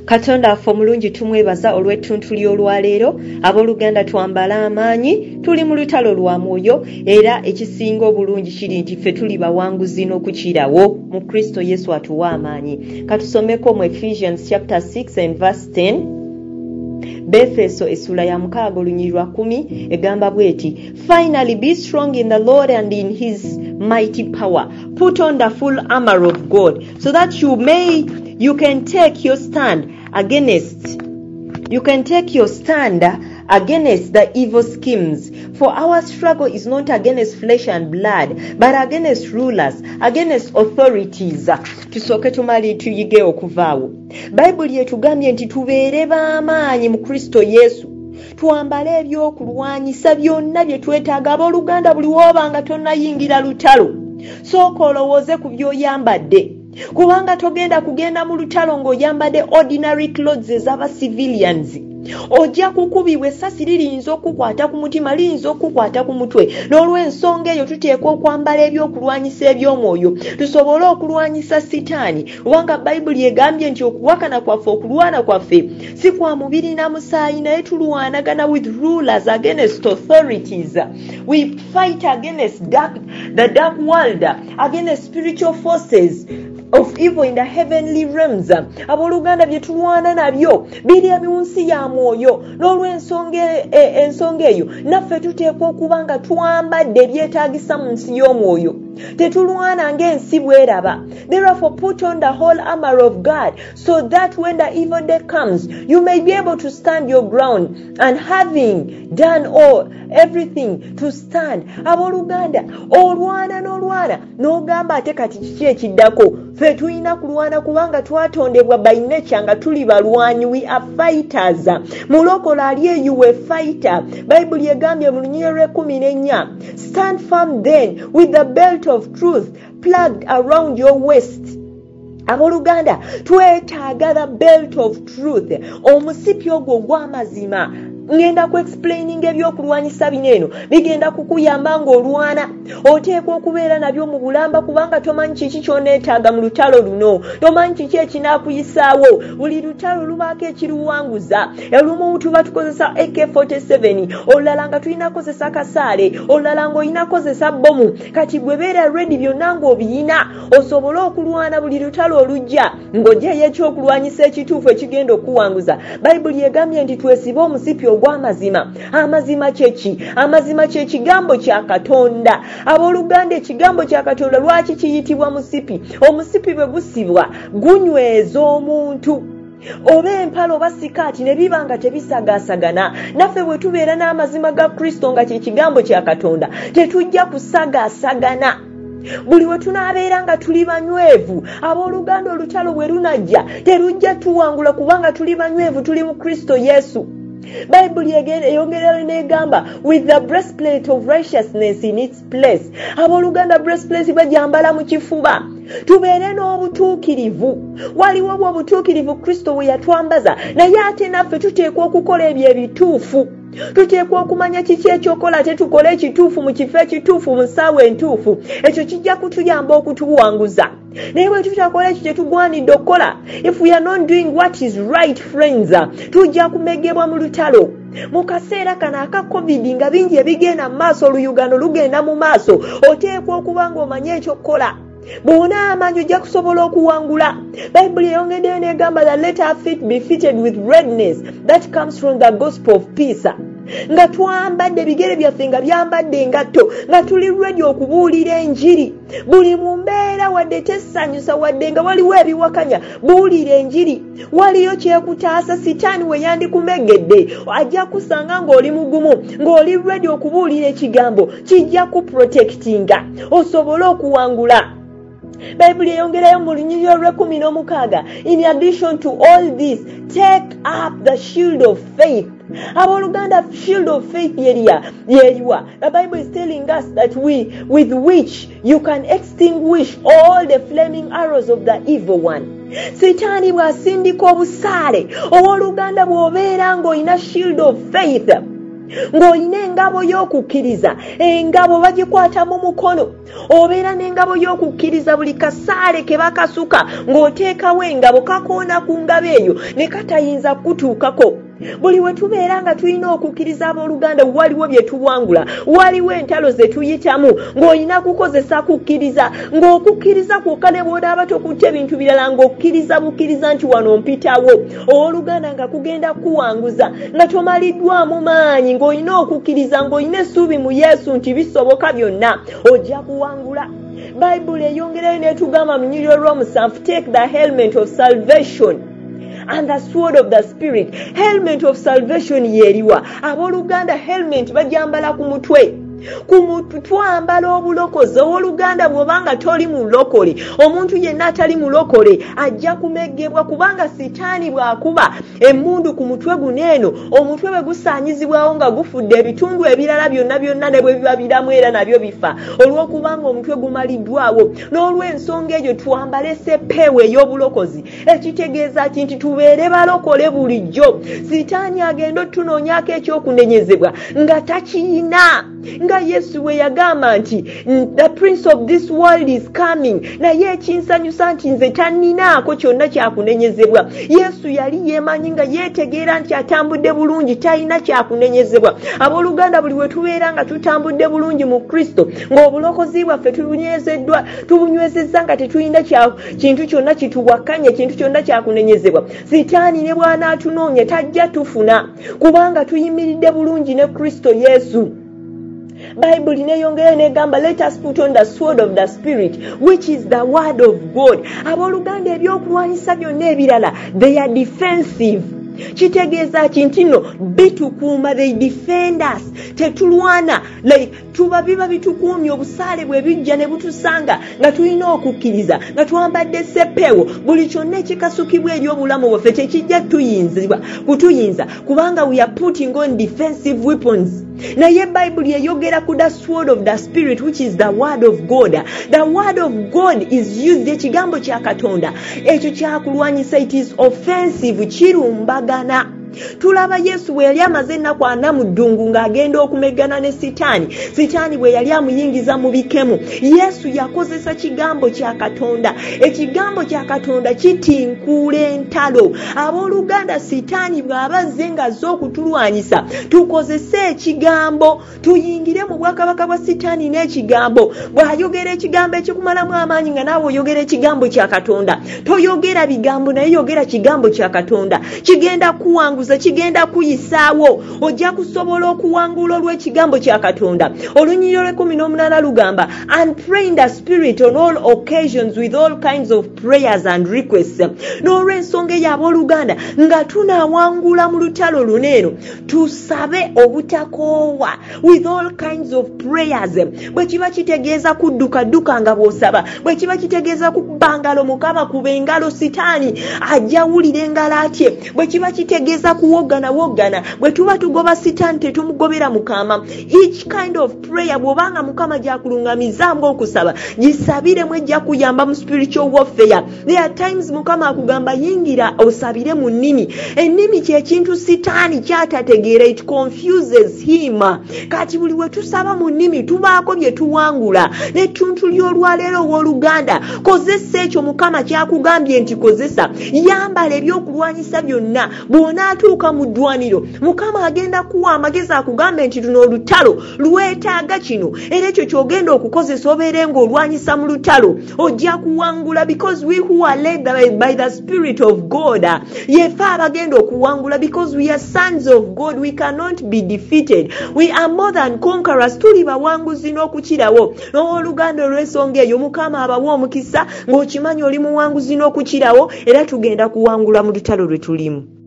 Katonda affe omulungi tumwebaza olw'ettuntu ly'olwaleero. Abooluganda twambale amaanyi, tuli mu lutalo lwa mwoyo era ekisinga obulungi kiri nti ffe tuli bawanguzi n'okukirawo mu Kristo Yesu atuwa amaanyi. Katusomeko mu Ephesians chapter 6 and verse 10. Befeso essula ya 6 olunyiriri lwa 10 egamba bweti, finally be strong in the Lord and in his mighty power. Put on the full armor of God so that you can take your stand against the evil schemes. For our struggle is not against flesh and blood, but against rulers, against authorities. Tusooke tumali tuyige okuvaawo. Bayibuli etugambye nti tubeere b'amaanyi mu Kristo Yesu. Tuambale ebyokulwanyisa byonna bye twetaaga. Abooluganda, buli woobanga tonnayingira lutalo, sooka olowooze ku by'oyambadde. Kubanga kugenda mu lutalo ng'oyambadde ordinary clothes ez'aba civilians. Ojja kukubibwa essasi liyinza okukwata ku mutima, liyinza okukwata ku mutwe. N'olw'ensonga eyo tuteekwa okwambala ebyokulwanyisa eby'omwoyo tusobole okulwanyisa sitaani. Kubanga Bayibuli egambye nti okuwakana kwaffe, okulwana kwaffe si kwa mubiri na musaayi, naye tulwanagana with rulers, against authorities. We fight against the dark world, against spiritual forces of evil in the heavenly realms. Abooluganda, bye tulwana nabyo biri ebyunsi ya mwoyo. N'olw'ensonga eyo naffe tuteekwa okuba nga twambadde ebyetaagisa mu nsi y'omwoyo. Tetulwana ng'ensi bweraba. Therefore put on the whole armor of God so that when the evil day comes you may be able to stand your ground, and having done everything to stand. Abooluganda, olwana n'ogamba ate kati kiki ekiddako? Ffe tulina kulwana kubanga twatondebwa by nature nga tuli balwanyi. We are fighters. Mulokola ali you a fighter. Bayibuli egambye mu lunyiriri lw'14, stand firm then with the belt of truth plugged around your waist. Abooluganda, twetaaga the belt of truth, omusipi ogwo ogw'amazima. Ngenda ku explaining ebyokulwanyisa bineeno bigenda kukuyamba ng'olwana. Oteekwa okubeera nabyo mu bulamba kubanga tomanyi kiki ky'oneetaaga mu lutalo luno. Tomanyi kiki ekinaakuyisaawo. Buli lutalo lubaako ekiruwanguza. Olumu tuba tukozesa AK-47, olulala nga tulina kozesa kasaale, olulala ng'olina kozesa bomu. Kati gwe beera ready byonna ng'obiyina osobole okulwana buli lutalo olujja ng'oggyayo ekyokulwanyisa ekituufu ekigenda okuwanguza. Bayibuli egambye nti twesibe omusipi ogw'amazima. Amazima kyeki? Amazima kye kigambo kya Katonda. Abooluganda, ekigambo kya Katonda lwaki kiyitibwa musipi? Omusipi bwe gusibwa gunyweza omuntu. Oba empalo oba sikaati ne biba nga tebisagaasagana. Naffe bwe tubeera n'amazima ga Kristo nga kye kigambo kya Katonda tetujja kusagaasagana. Buli we tunaabeera nga tuli banywevu, abooluganda, olutalo bwe lunajja terujja tuwangula kubanga tuli banywevu, tuli mu Kristo Yesu. Bayibuli eyongerayo n'egamba with the breastplate of righteousness in its place. Abooluganda, breastplate bajambala mu kifuba. Tubeere n'obutuukirivu. Waliwo obutuukirivu Kristo bwe yatwambaza, naye ate naffe tuteekwa okukola ebyo ebituufu. Tuteekwa okumanya kiki ekyokola ate tukole ekituufu mu kifo ekituufu mu ssaawa entuufu. Ekyo kijja kutuyamba okutuwanguza. Naye bwe tutakola ekyo kye tugwanidde okukola, if we are not doing what is right, friends, tujja kumegebwa mu lutalo. Mu kaseera kano aka COVID nga bingi ebigenda mu maaso, oluyugano lugenda mu maaso, oteekwa okuba ng'omanye ekyokukola. Bw'ona amaanyi ojja kusobola okuwangula. Bayibuli eyongeddeyo n'egamba that let our feet be fitted with readiness that comes from the gospel of peace. Nga twambadde ebigere byaffe nga byambadde engatto, nga tuli ready okubuulira enjiri. Buli mu mbeera wadde tesanyusa, wadde nga waliwo ebiwakanya, buulira enjiri. Waliyo kyekutaasa, sitaani we yandikumegedde ajja kusanga ng'oli mugumu, ng'oli ready okubuulira ekigambo, kijja kuprotectinga osobole okuwangula. Bayibuli eyongerayo mu lunyiriri lw'16, in addition to all this, take up the shield of faith. Abooluganda, shield of faith yeriwa. The Bible is telling us that with which you can extinguish all the flaming arrows of the evil one. Sitaani bw'asindika obusaale, owooluganda bw'obeera ng'olina shield of faith, ng'olina engabo y'okukkiriza, engabo bagikwata mu mukono, obeera n'engabo y'okukkiriza buli kasaale ke bakasuka ng'oteekawo engabo kakoona ku ngabo eyo ne katayinza kutuukako. Buli we tubeera nga tulina okukkiriza abooluganda waliwo bye tuwangula, waliwo entalo ze tuyitamu ng'olina kukozesa kukkiriza, ng'okukkiriza kwokka ne bw'onaaba tokutte bintu birala ng'okkiriza bukkiriza nti wano mpitawo, owooluganda nga kugenda kuwanguza nga tomaliddwamu maanyi, ng'olina okukkiriza ng'olina essuubi mu Yesu nti bisoboka byonna ojja kuwangula. Bayibuli eyongerayo n'etugamba mu nnyiriro lw'omusanvu, take the helmet of salvation and the sword of the Spirit. Helmet of salvation yeriwa. Abooluganda helmet bajambala ku mutwe. Twambala obulokozi. Owooluganda bw'obanga toli mulokole, omuntu yenna atali mulokole ajja kumeggebwa, kubanga sitaani bw'akuba emmundu ku mutwe guneeno, omutwe bwe gusaanyizibwawo nga gufudde, ebitundu ebirala byonna byonna ne bwe biba biramu era nabyo bifa olw'okubanga omutwe gumaliddwawo. N'olw'ensonga eyo twambale seppeewo ey'obulokozi, ekitegeeza nti tubeere balokole bulijjo. Sitaani agenda otunoonyaako ekyokunenyezebwa nga takiyina, nga Yesu we yagamba nti the prince of this world is coming, naye ekinsanyusa nti nze tanninaako kyonna kyakunenyezebwa. Yesu yali yeemanyi nga yeetegeera nti atambudde bulungi, talina kyakunenyezebwa. Abooluganda buli we tubeera nga tutambudde bulungi mu Kristo, ng'obulokozi bwaffe tubunywezezza nga tetulina kintu kyonna kituwakanya, kintu kyonna kyakunenyezebwa, sitaani ne bw'anaatunoonya tajja tufuna, kubanga tuyimiridde bulungi ne Kristo Yesu. Bible neyongera negamba, let us put on the sword of the Spirit, which is the word of God. Abooluganda ebyokulwanyisa byonna ebirala, they are defensive. Kitegeeza kintino bitukuuma, they defend us. Tetulwana, like tuba biba bitukuumya obusaale bwe bijja ne butusanga nga tulina okukkiriza, nga twambadde seppeewo, buli kyonna ekikasukibwa ery'obulamu bwaffe tekijja kutuyinza, kubanga we are putting on defensive weapons. Naye Bible yeyogera ku the sword of the Spirit, which is the word of God. The word of God is used, ekigambo kya Katonda ekyo kyakulwanyisa, it is offensive, kirumbagana. Tulaba Yesu bwe yali amaze ennaku 40 mu ddungu ng'agenda okumegana ne sitaani bwe yali amuyingiza mu bikemu, Yesu yakozesa kigambo kya Katonda. Ekigambo kya Katonda kitinkuula entalo. Abooluganda, sitaani bw'aba azze ng'azze okutulwanyisa, tukozese ekigambo, tuyingire mu bwakabaka bwa sitaani n'ekigambo. Bw'ayogera ekigambo ekikumalamu amaanyi nga naawe oyogera ekigambo kya Katonda, toyogera bigambo naye yogera kigambo kya Katonda, kigenda kuwanguza, kigenda kuyisaawo, ojja kusobola okuwangula olw'ekigambo kya Katonda. Olunyiriro lwe 18 lugamba, and pray in the Spirit on all occasions with all kinds of prayers and requests. N'olw'ensonga eyo abooluganda, nga tunaawangula mu lutalo luneeno, tusabe obutakoowa with all kinds of prayers. Bwe kiba kitegeeza kudduka nga bw'osaba, bwe kiba kitegeeza kubangalo Mukama kuba engalo, sitaani ajja wulira engalo atye. Bwe kiba kitegeeza kuwogana, bwe tuba tugoba sitaani tetumugobera Mukama. Each kind of prayer bw'obanga Mukama gy'akulungamiza ng'okusaba, gisabire ejja kuyamba mu spiritual warfare. There are times Mukama akugamba yingira osabire mu nnimi. Ennimi ky'ekintu sitaani kyatategeera, it confuses him. Kati buli we tusaba mu nnimi tubaako bye tuwangula. N'ettuntu ly'olwaleero w'oluganda, kozesa ekyo Mukama kyakugambye nti kozesa. Yambala ebyokulwanyisa byonna. Bw'onaatuuka mu ddwaniro, Mukama agenda kuwa amagezi akugambe nti luno olutalo lwetaaga kino, era ekyo ky'ogenda okukozesa obeere ng'olwanyisa mu lutalo, ojja kuwangula, because we who are led by the Spirit of God, yefe abagenda okuwangula, because we are sons of God, we cannot be defeated. We are more than conquerors. Tuli bawanguzi n'okukirawo. N'oluganda olw'ensonga eyo Mukama abawa omukisa ng'okimanyi oli muwanguzi n'okukirawo, era tugenda kuwangula mu lutalo lwe tulimu.